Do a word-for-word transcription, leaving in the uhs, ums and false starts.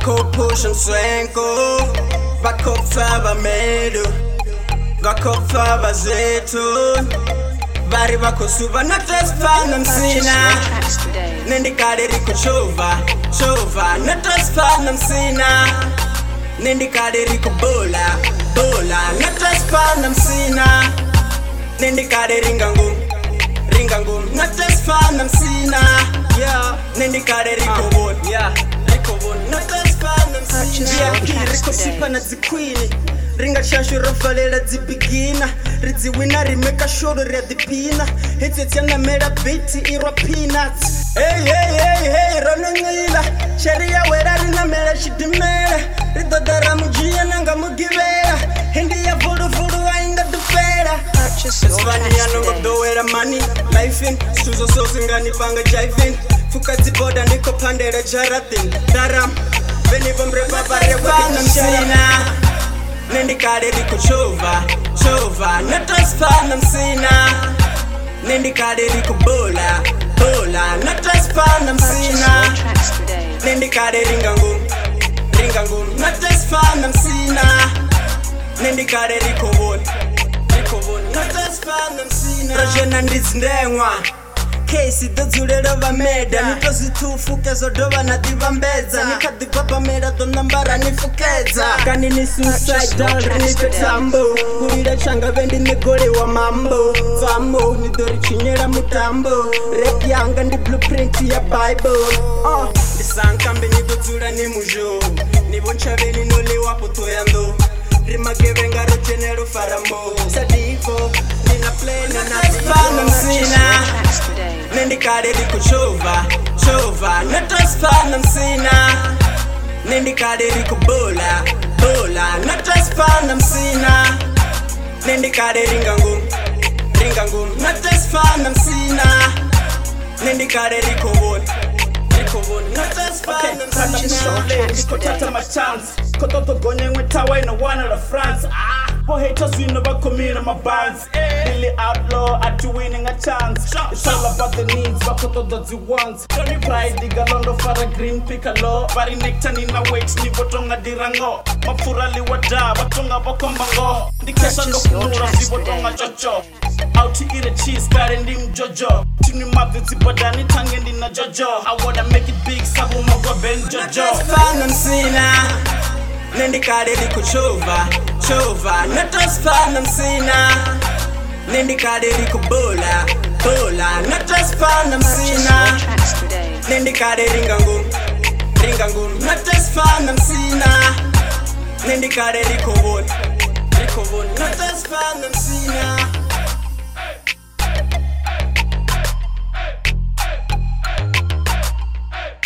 Bakopusha mswenko, bakopfa bamedu, bakopfa bazetu, bari bakosuba na tresfana msina. Nendikade riko chova, chova na tresfana msina. Nendikade riko bola, bola na tresfana msina. Nendikade ringangum, ringangum na tresfana msina. Yeah, nendikade riko bon, yeah, riko bon na tresfana msina. Yeah, riko sipa na zikwini. Ringa chashu rofalela zibigina. Ridzi wina rimeka shoro ria dipina. Hits it's yana mera biti irwa peanuts. Hey hey hey hey ronengila. Sheria wera rina mera shidimera. Rido dara mujia nanga mugivera. Hindi ya voodoo voodoo ainga dufera. It's funny I know go wera money. Life in Suzo so singani panga jiving. Fukazi boda niko pandera jaratin. Daram Beni bombre babare wana msina. Nendikade riko chova, chova na tresfana msina. Nendikade riko bola, bola na tresfana msina. Nendikade ringangum, ringangum na tresfana msina. Nendikade riko bon, riko bon na tresfana msina. Rojena ndizindengwa Kesi dozulero vameda Nitozi tufuke zodoba na divambeza Nikadikwa pameda donambara nifukeza Kani ni suicidal rinipe tambo Kurira changa vendi negole wa mambo Famo nidori chinyera mutambo Rap yanga ndi blueprint ya bible uh. Nisankambe nidozula ni mujo Niboncha veni nole wapo toyando Rimage venga rojenero farambo Sadiko Nina play na nasfana msina Nendikade riko chova, chova na tresfana msina. Nendikade riko bola, bola na tresfana msina. Nendikade ringangum, ringangum na tresfana msina. Nendikade riko bon, riko bon na tresfana msina. Niko tata my chance Kototo gonye mwetawa ina wana la France Ah, for haters we never come in my bands Really outlaw at you winning a chance It's all about the needs, bakoto does you want Pride diga londo fara green piccolo Bari nectar nina weights ni botonga dirango Mapura liwada, batonga bakombango Ndikesha ndo kunura si botonga jojo Out to eat a cheese, got in dim jojo Tini mabiti badani tangendi na jojo I wanna make it big, sabu magwa ben jojo Tresfana msina. Nendikade riko chova, chova na tresfana msina. Nendikade riko bola, bola na tresfana msina. Nendikade ringangum, ringangum na tresfana msina. Nendikade riko bon, riko bon na tresfana msina.